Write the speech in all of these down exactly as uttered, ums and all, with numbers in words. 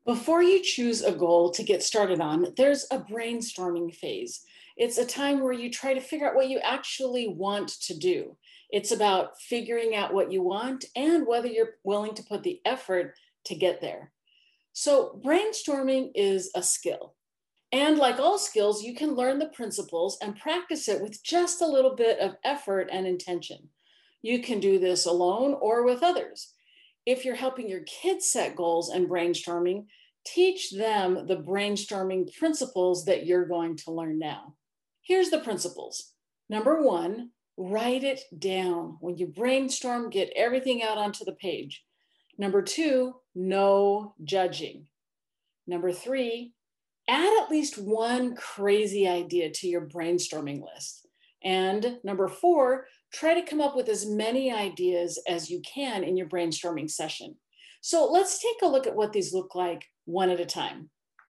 Before you choose a goal to get started on, there's a brainstorming phase. It's a time where you try to figure out what you actually want to do. It's about figuring out what you want and whether you're willing to put the effort to get there. So, brainstorming is a skill. And like all skills, you can learn the principles and practice it with just a little bit of effort and intention. You can do this alone or with others. If you're helping your kids set goals and brainstorming, teach them the brainstorming principles that you're going to learn now. Here's the principles. Number one, write it down. When you brainstorm, get everything out onto the page. Number two, no judging. Number three, add at least one crazy idea to your brainstorming list. And number four, try to come up with as many ideas as you can in your brainstorming session. So let's take a look at what these look like one at a time.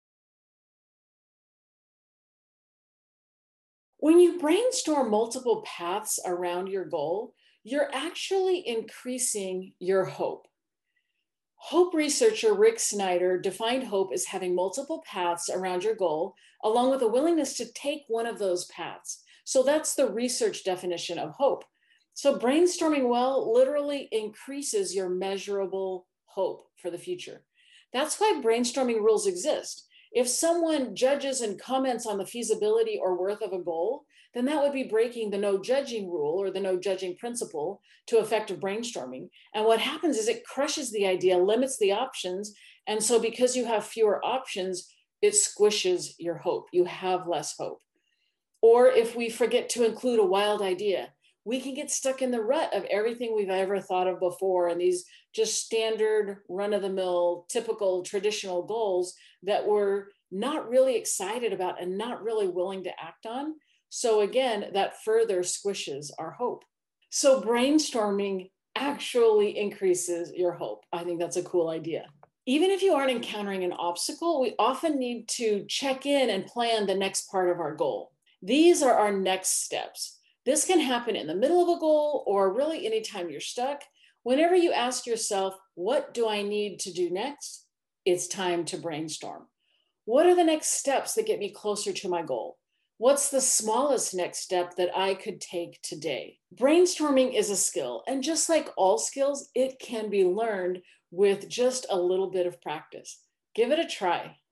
When you brainstorm multiple paths around your goal, you're actually increasing your hope. Hope researcher Rick Snyder defined hope as having multiple paths around your goal, along with a willingness to take one of those paths. So that's the research definition of hope. So brainstorming well literally increases your measurable hope for the future. That's why brainstorming rules exist. If someone judges and comments on the feasibility or worth of a goal, then that would be breaking the no judging rule or the no judging principle to effective brainstorming. And what happens is it crushes the idea, limits the options. And so because you have fewer options, it squishes your hope. You have less hope. Or if we forget to include a wild idea, we can get stuck in the rut of everything we've ever thought of before and these just standard run-of-the-mill, typical traditional goals that we're not really excited about and not really willing to act on. So again, that further squishes our hope. So brainstorming actually increases your hope. I think that's a cool idea. Even if you aren't encountering an obstacle, we often need to check in and plan the next part of our goal. These are our next steps. This can happen in the middle of a goal or really anytime you're stuck. Whenever you ask yourself, what do I need to do next? It's time to brainstorm. What are the next steps that get me closer to my goal? What's the smallest next step that I could take today? Brainstorming is a skill, and just like all skills, it can be learned with just a little bit of practice. Give it a try.